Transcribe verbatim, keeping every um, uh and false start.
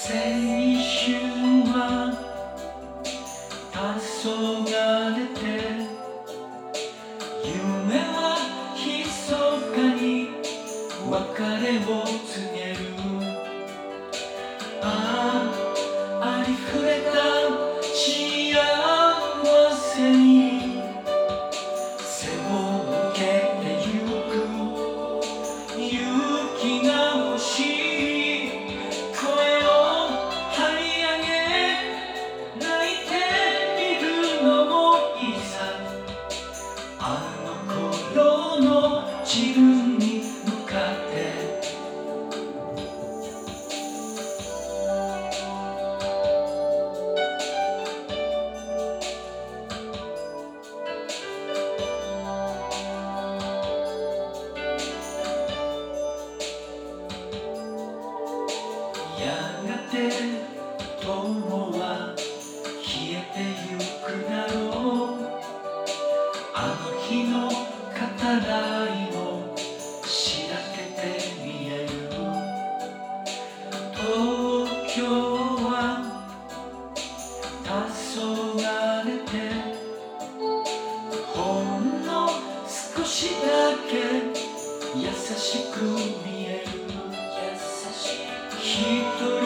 春は黄昏れて、夢は密かに別れを告げる。ああ、ありふれた幸せに背を向けてゆく。勇気が欲しい、声を張り上げ泣いているのもいいさ。あの頃の自分に向かってやがて友は消えてゆくだろう。あの日の語らいもしらけて見える。東京は黄昏れて、ほんの少しだけ優しく見える。一人